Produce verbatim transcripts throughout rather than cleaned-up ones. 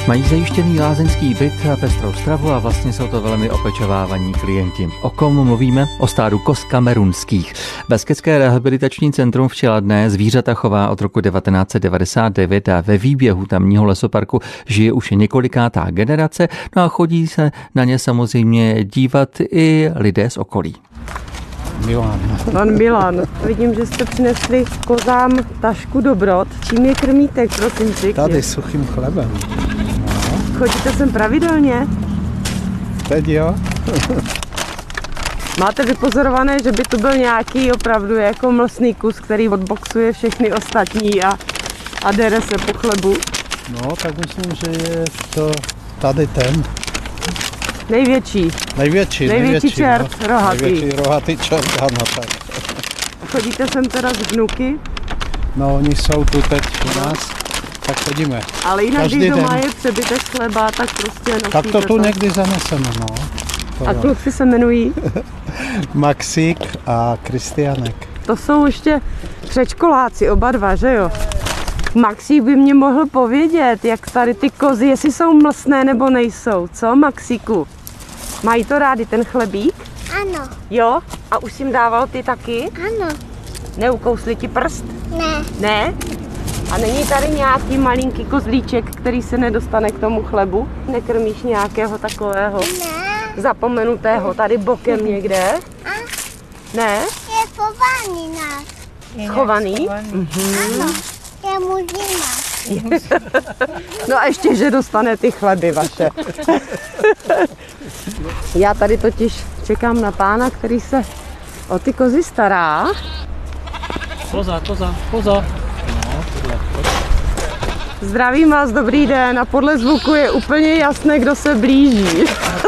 Mají zajištěný lázeňský byt a pestrou stravu a vlastně jsou to velmi opečovávaní klienti. O kom mluvíme? O stádu koz kamerunských. Beskidzské rehabilitační centrum v Čeladné zvířata chová od roku devatenáct set devadesát devět a ve výběhu tamního lesoparku žije už několikátá generace, no a chodí se na ně samozřejmě dívat i lidé z okolí. Milan. Pan Milan, vidím, že jste přinesli kozám tašku dobrot. Čím je krmíte, prosím pěkně? Tady suchým chlebem. No. Chodíte sem pravidelně? Teď jo. Máte vypozorované, že by tu byl nějaký opravdu jako mlsný kus, který odboxuje všechny ostatní a, a dere se po chlebu? No, tak myslím, že je to tady ten. Největší. Největší, největší, největší čert, no. rohatý. Největší rohatý čert, ano, tak. Chodíte sem teda s vnuky? No, oni jsou tu teď u nás, tak chodíme. Ale jinak, Každý když doma den. je přebytek chleba, tak prostě nosíte Tak to tu někdy zaneseme, no. To a jo. kluci se jmenují? Maxík a Kristianek. To jsou ještě předškoláci, oba dva, že jo? Maxík by mě mohl povědět, jak tady ty kozy, jestli jsou mlsné nebo nejsou, co Maxíku? Mají to rádi ten chlebík? Ano. Jo? A už jim dával ty taky? Ano. Neukousli ti prst? Ne. Ne? A není tady nějaký malinký kozlíček, který se nedostane k tomu chlebu? Nekrmíš nějakého takového Ne. zapomenutého tady bokem někde? A Ne? je schovaný nás. Schovaný? Ano. Je muzina. No a ještě, že dostane ty chleby vaše. Já tady totiž čekám na pána, který se o ty kozy stará. Koza, koza, koza. Zdravím vás, dobrý den. A podle zvuku je úplně jasné, kdo se blíží.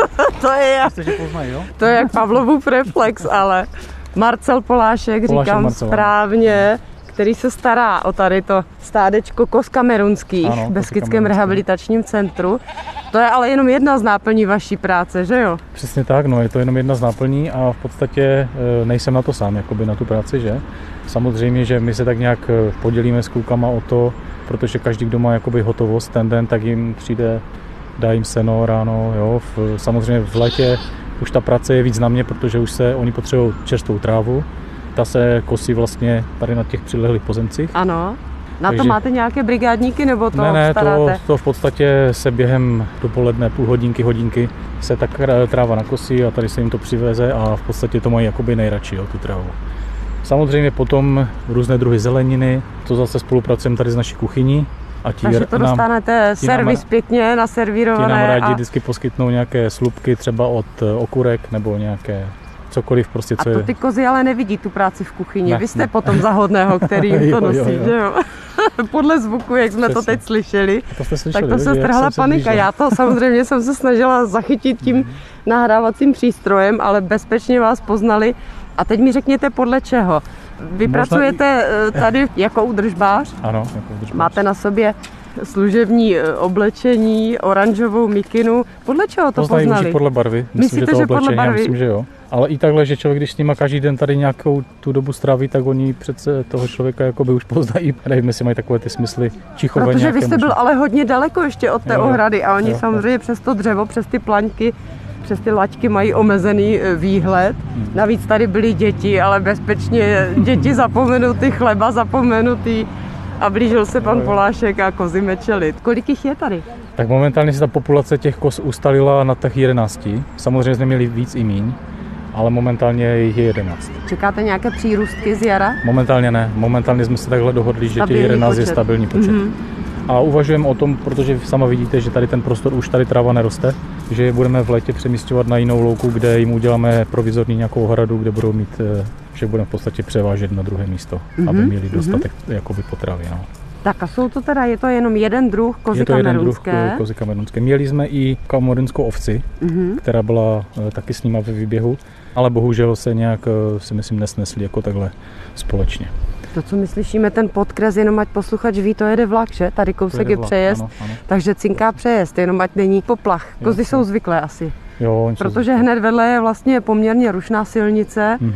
To je, Jste, že poznají, jo? to je jak Pavlovův reflex, ale Marcel Polášek, Polášek říkám Marcel, správně, který se stará o tady to stádečko koz kamerunských Ano, v Beskidzském kamerunský. rehabilitačním centru. To je ale jenom jedna z náplní vaší práce, že jo? Přesně tak, no, je to jenom jedna z náplní a v podstatě e, nejsem na to sám, jakoby na tu práci, že? Samozřejmě, že my se tak nějak e, podělíme s klukama o to, protože každý, kdo má jakoby hotovost ten den, tak jim přijde, dá jim seno ráno, jo? V, samozřejmě v létě už ta práce je víc na mě, protože už se, oni potřebují čerstvou trávu, ta se kosí vlastně tady na těch přilehlých pozemcích. Ano. Na Takže- to máte nějaké brigádníky, nebo to Ne, ne, to, staráte? to v podstatě se během dopoledne, půl hodinky, hodinky se ta tráva nakosí a tady se jim to přiveze a v podstatě to mají jakoby nejradši, jo, tu trávu. Samozřejmě potom různé druhy zeleniny, to zase spolupracujeme tady s naší kuchyní. A ti Takže to nám, dostanete ti nám- servis pěkně ti nám naservírované rádi a, vždycky poskytnou nějaké slupky třeba od okurek nebo nějaké cokoliv prostě, a co to je... ty kozy ale nevidí tu práci v kuchyni. Ne, Vy jste ne. potom za hodného, který jim to Jo, jo, nosí, jo. že jo? Podle zvuku, jak jsme to Přesně. teď slyšeli, To jste slyšeli, tak to se jak strhla jsem se panika. blížil. Já to samozřejmě jsem se snažila zachytit tím nahrávacím přístrojem, ale bezpečně vás poznali. A teď mi řekněte, podle čeho. Vy Možná pracujete eh, tady jako údržbář, Ano, jako držbář. máte na sobě služební eh, oblečení, oranžovou mikinu. Podle čeho to Poznají poznali? už podle barvy. Myslím, Myslíte, že to že podle oblečení, já barvy? myslím, že jo. Ale i takhle, že člověk, když s nima každý den tady nějakou tu dobu stráví, tak oni přece toho člověka jakoby už poznají. Nevím, jestli mají takové ty smysly čichové Protože nějaké vy jste byl možná. ale hodně daleko ještě od té Jo, jo. ohrady a oni Jo, jo. samozřejmě přes to dřevo, přes ty plaňky, přes ty laťky mají omezený eh, výhled. Hmm. Navíc tady byly děti, ale bezpečně děti zapomenutý, chleba zapomenutý. A blížil se pan Jo, jo. Polášek a kozy mečeli. Kolik jich je tady? Tak momentálně se ta populace těch kos ustalila na těch jedenácti. Samozřejmě jsme měli víc i míň, ale momentálně jich je jedenáct. Čekáte nějaké přírůstky z jara? Momentálně ne. Momentálně jsme se takhle dohodli, že těch Stabilní jedenáct je počet. stabilní počet. Mhm. A uvažujeme o tom, protože sama vidíte, že tady ten prostor už tady tráva neroste, že je budeme v létě přemísťovat na jinou louku, kde jim uděláme provizorní nějakou ohradu, kde budou mít, eh, že budeme v podstatě převážet na druhé místo, Mhm, aby měli dostatek jakoby potravy. No. Tak a jsou to teda, je to jenom jeden druh kozy Je to jeden druh kamerunské? kozy kamerunské. Měli jsme i kamerunskou ovci, Mhm. která byla eh, taky s nima ve výběhu, ale bohužel se nějak, eh, si myslím, nesnesli jako takhle společně. To, co my slyšíme, ten podkres, jenom ať posluchač ví, to jede vlak, že? Tady kousek jede je vlak, přejezd, ano, ano. takže cinká přejezd, jenom ať není poplach. Kozy Jo, jsou jo. zvyklé asi, Jo, oni jsou protože hned vedle je vlastně poměrně rušná silnice, Mhm.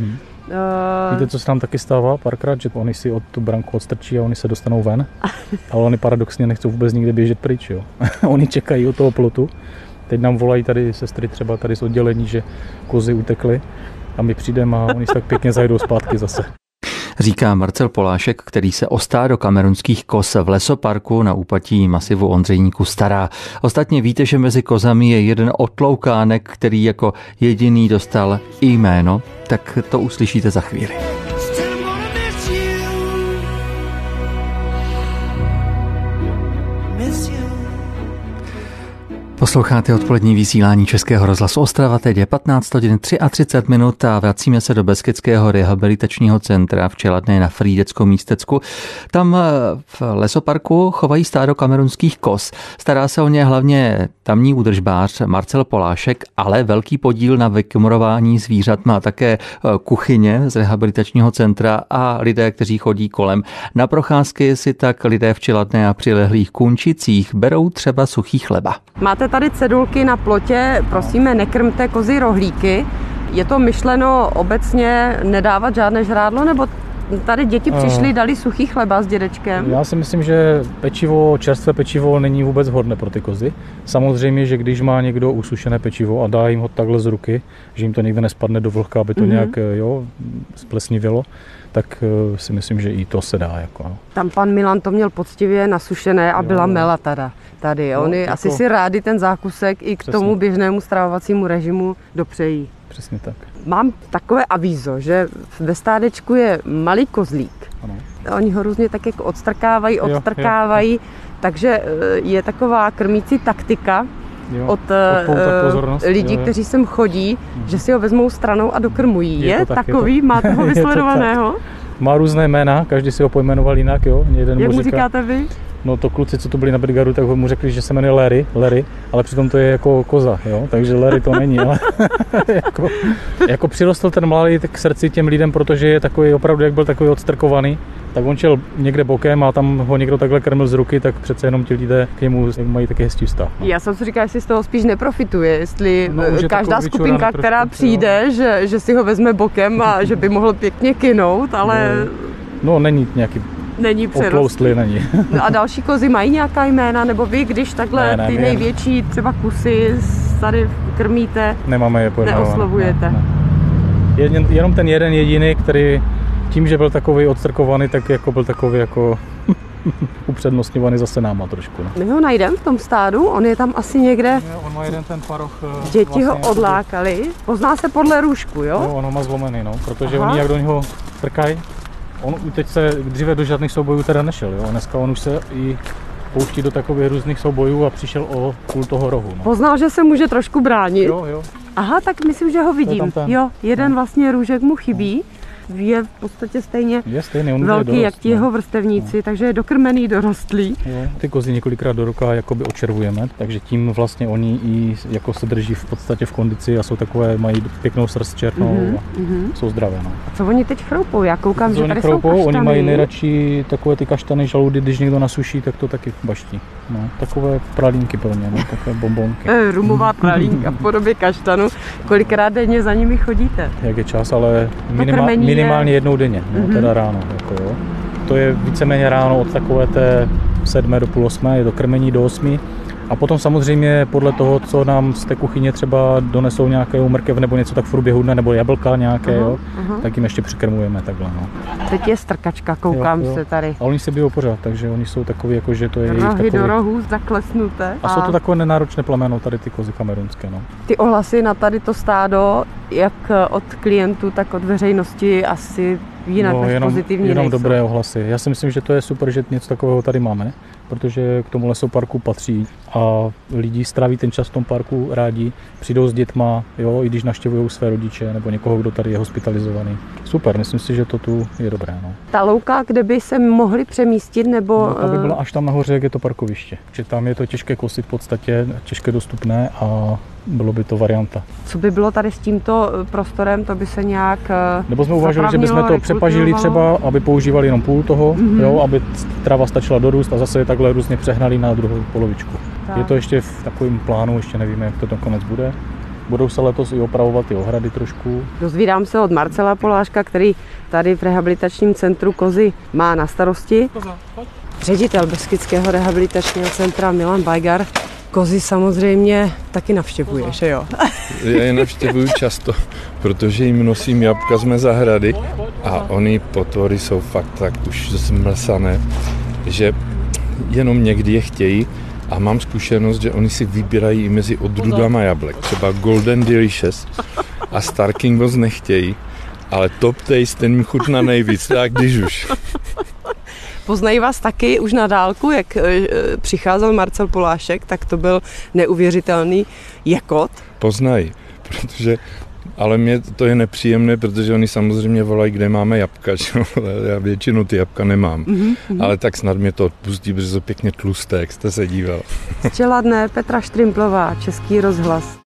Uh... Víte, co se nám taky stává párkrát, že oni si od tu branku odstrčí a oni se dostanou ven, ale oni paradoxně nechcou vůbec nikde běžet pryč, jo. Oni čekají od toho plotu. Teď nám volají tady sestry třeba tady z oddělení, že kozy utekly a my přijdeme a oni se tak pěkně zajdou zpátky zase. Říká Marcel Polášek, který se o stádo kamerunských koz v lesoparku na úpatí masivu Ondřejníku stará. Ostatně víte, že mezi kozami je jeden otloukánek, který jako jediný dostal jméno, tak to uslyšíte za chvíli. Posloucháte odpolední vysílání Českého rozhlasu Ostrava, teď je patnáct hodin třicet tři minut a vracíme se do Beskidzského rehabilitačního centra v Čeladné na Frýdeckom místecku. Tam v lesoparku chovají stádo kamerunských koz. Stará se o ně hlavně tamní údržbář Marcel Polášek, ale velký podíl na vykomorování zvířat má také kuchyně z rehabilitačního centra a lidé, kteří chodí kolem. Na procházky si tak lidé v Čeladné a přilehlých Kunčicích berou třeba suchý chleba. Máte tady cedulky na plotě, prosíme, nekrmte kozy rohlíky. Je to myšleno obecně nedávat žádné žrádlo, nebo tady děti přišly, dali suchý chleba s dědečkem? Já si myslím, že pečivo, čerstvé pečivo není vůbec vhodné pro ty kozy. Samozřejmě, že když má někdo usušené pečivo a dá jim ho takhle z ruky, že jim to někde nespadne do vlhka, aby to mm-hmm. nějak jo, splesnivělo, tak si myslím, že i to se dá. Jako, no. Tam pan Milan to měl poctivě nasušené a jo, byla mela tada, tady. No, Oni jako... asi si rádi ten zákusek i k Přesně. tomu běžnému stravovacímu režimu dopřejí. Přesně tak. Mám takové avízo, že ve stádečku je malý kozlík. Ano. Oni ho různě tak jako odstrkávají, odstrkávají, jo, jo. takže je taková krmící taktika jo, od uh, lidí, jo, jo. kteří sem chodí, hmm. že si ho vezmou stranou a dokrmují. Je, je to tak, takový? Je to... Máte ho vysledovaného? Má různé jména, každý si ho pojmenoval jinak. Jo. Jeden Jak mu říká... říkáte vy? No to kluci, co tu byli na Bridgaru, tak mu řekli, že se jmenuje Larry, Larry, ale přitom to je jako koza, jo, takže Larry to není, ale jako, jako přirostl ten malý k srdci těm lidem, protože je takový opravdu, jak byl takový odstrkovaný, tak on šel někde bokem a tam ho někdo takhle krmil z ruky, tak přece jenom ti lidé k němu mají taky hezký vztah. No. Já jsem si říkal, jestli z toho spíš neprofituje, jestli no, každá skupinka, která přijde, že, že si ho vezme bokem a že by mohl pěkně kynout, ale... No, no není nějaký... Není přerostlý. Není. No a další kozy mají nějaká jména, nebo vy, když takhle ne, ne, ty největší jen... třeba kusy tady krmíte, nemáme je pojmenované. Neoslovujete? Ne, ne. Jen, jenom ten jeden jediný, který tím, že byl takový odstrkovaný, tak jako byl takový jako upřednostňovaný zase náma trošku. Ne? My ho najdeme v tom stádu, on je tam asi někde. Ne, on má jeden ten paroch. Děti vlastně ho odlákali, pozná se podle růžku, jo? Jo, on ho má zlomený, no, protože Aha. oni jak do něho trkají. On teď se dříve do žádných soubojů teda nešel, jo? Dneska on už se i pouští do takových různých soubojů a přišel o půl toho rohu. No. Poznal, že se může trošku bránit. Jo, jo. Aha, tak myslím, že ho vidím. Jo, jeden no. vlastně růžek mu chybí. Je v podstatě stejně je stejný, on velký, dorost, jak ti no. jeho vrstevníci, no. takže je dokrmený, dorostlý. Jo, ty kozy několikrát do roka jakoby očervujeme, takže tím vlastně oni i jako se drží v podstatě v kondici a jsou takové, mají pěknou srst černou mm-hmm. a mm-hmm. jsou zdravé. No. A co oni teď chroupou? Já koukám, co že tady chroupou? jsou kaštany. Oni mají nejradši takové ty kaštany, žaludy, když někdo nasuší, tak to taky baští. No, takové pralínky pro ně, no, takové bonbonky. Rumová pralínka v podobě kaštanu. Kolikrát denně za nimi chodíte? Jak je čas, ale minima, minimálně je... jednou denně, no, mm-hmm. teda ráno. Jako, jo. To je víceméně ráno od takové té sedmé do půl osmé, je to krmení do osmi. A potom samozřejmě podle toho, co nám z té kuchyně třeba donesou nějaké mrkev nebo něco tak v průběhu dne, nebo jablka nějaké, uh-huh, jo, uh-huh. tak jim ještě přikrmujeme takhle. No. Teď je strkačka, koukám jo, jo. se tady. A oni se bijou pořád, takže oni jsou takový, jako že to je jejich takový... do rohů zaklesnuté. A, a jsou to takové nenáročné plemeno, tady ty kozy kamerunské. No. Ty ohlasy na tady to stádo, jak od klientů, tak od veřejnosti asi jinak no, jenom, pozitivní jenom nejsou. Dobré ohlasy. Já si myslím, že to je super, že něco takového tady máme, protože k tomu lesoparku patří a lidi stráví ten čas v tom parku rádi, přijdou s dětma, jo, i když navštěvují své rodiče nebo někoho, kdo tady je hospitalizovaný. Super, myslím si, že to tu je dobré. No. Ta louka, kde by se mohli přemístit, nebo... No, aby byla až tam nahoře, jak je to parkoviště. Že tam je to těžké kosit v podstatě, těžké dostupné a bylo by to varianta. Co by bylo tady s tímto prostorem, to by se nějak Nebo jsme uvažovali, že bychom to přepažili třeba, aby používali jenom půl toho, mm-hmm. jo, aby tráva stačila dorůst a zase je takhle různě přehnali na druhou polovičku. Tak. Je to ještě v takovém plánu, ještě nevíme, jak to nakonec bude. Budou se letos i opravovat ty ohrady trošku. Dozvídám se od Marcela Poláška, který tady v rehabilitačním centru kozy má na starosti. Ředitel Beskydského rehabilitačního centra Milan Bajgar kozy samozřejmě taky navštěvuje, že jo? Já je navštěvuju často, protože jim nosím jabka z mé zahrady a oni potvory jsou fakt tak už zmlsané, že jenom někdy je chtějí a mám zkušenost, že oni si vybírají i mezi odrůdama jablek. Třeba Golden Delicious a Star King moc nechtějí, ale Top Taste ten jim chutná nejvíc, tak když už. Poznají vás taky už na dálku, jak přicházel Marcel Polášek, tak to byl neuvěřitelný jekot. Poznají, protože, ale mě to je nepříjemné, protože oni samozřejmě volají, kde máme jabka, že? Já většinou ty jabka nemám, mm-hmm. ale tak snad mě to odpustí, protože to pěkně tlusté, jak jste se díval. Z Čeladné Petra Štrimplová, Český rozhlas.